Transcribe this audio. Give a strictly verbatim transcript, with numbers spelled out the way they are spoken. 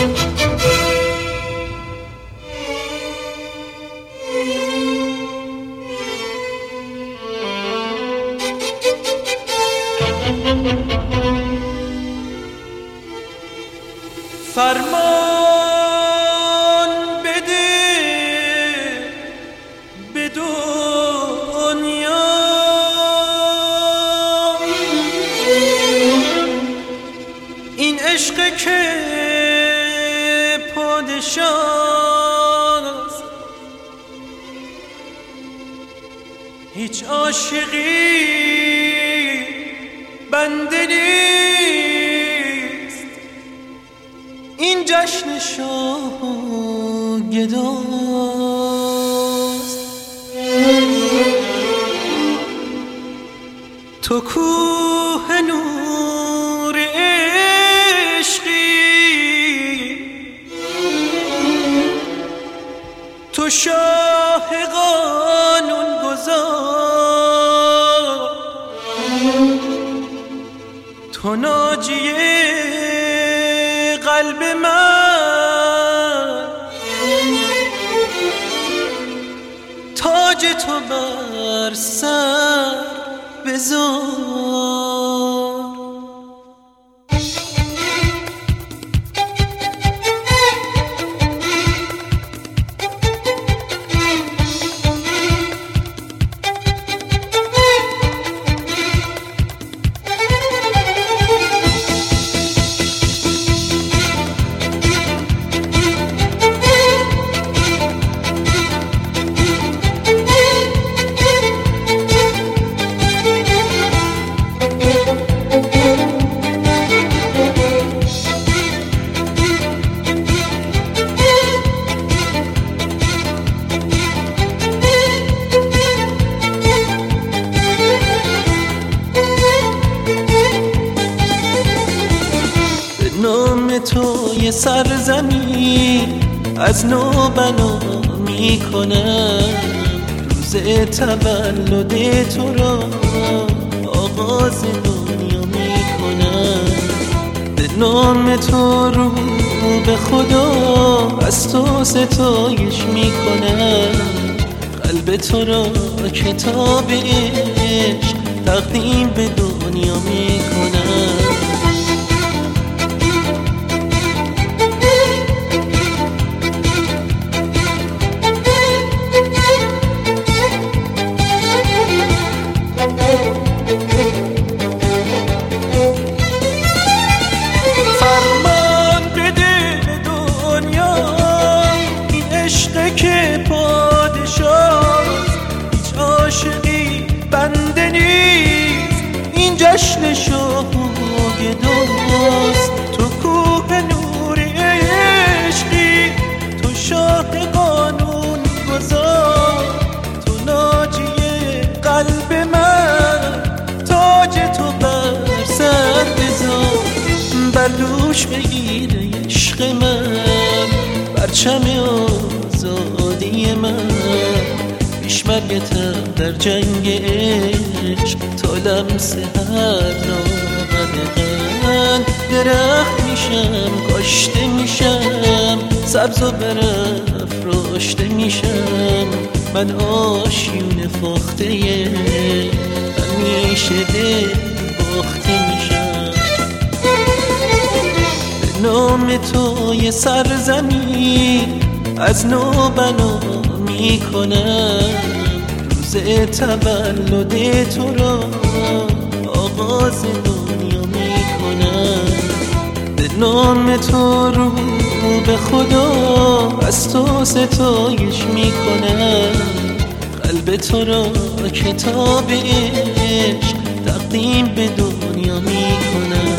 فرمان بده به دنیا این عشق که پادشاست هیچ عاشقی بنده نیست این جشن شاه و گداست تو کوه نور عشقی تو شاه قانون گذار تو ناجیه قلب من تاج تو بر سر بذار نام تو یه سرزمین از نو بنا می کنم روز تولد تو را آغاز دنیا می کنم به نام تو رو به خدا از تو ستایش می کنم قلب تو را کتاب عشق تقدیم به دنیا می کنم فرمان بده به دنیا این عشق که پادشاست هیچ عاشقی بنده نیست این جشن شاه و گداست تو کوه نور عشقی تو شاه قانون گذار تو ناجیه قلب من تاج تو بر سر بذار بر دوش بگیره عشق من پرچم آزادی من پیش مرگتم در جنگ عشق تا لمس هر ناقدغن درخت میشم کاشته میشم سبز و برافراشته میشم من آشیون فاخته همیشه دل باخته میشم نام تو یه سرزمین از نو بنا می کنم روز تولد تو را آغاز دنیا می کنم به نام تو رو به خدا از تو ستایش می کنم قلب تو را کتاب عشق تقدیم به دنیا می کنم